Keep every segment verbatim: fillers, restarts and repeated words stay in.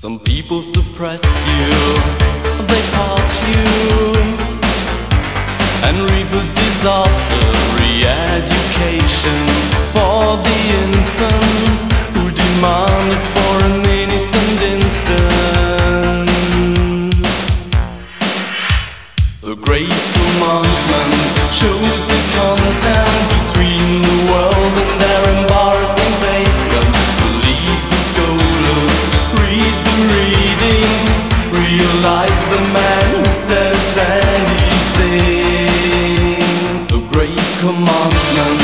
Some people suppress you, they part you, and reap a disaster. Re-education for the infants who demand it for an innocent instant. The Great Commandment shows the content between the world and their embarrassing pavement. Believe the scholars, read the readings, realize the man who says anything. The Great Commandment.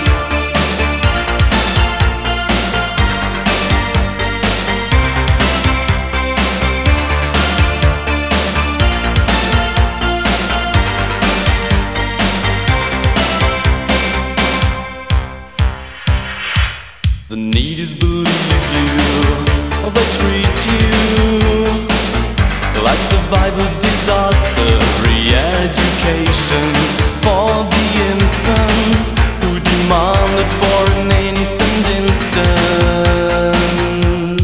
The need is believe you, or they treat you like survival disaster. Re-education for the infants who demand it for an innocent instant.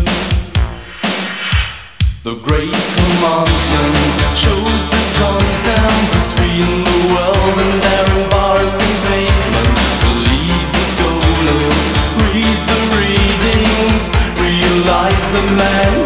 The Great Commandment shows the content between the world and their embarrassing pavement. Believe the scholars, read the readings, realize the man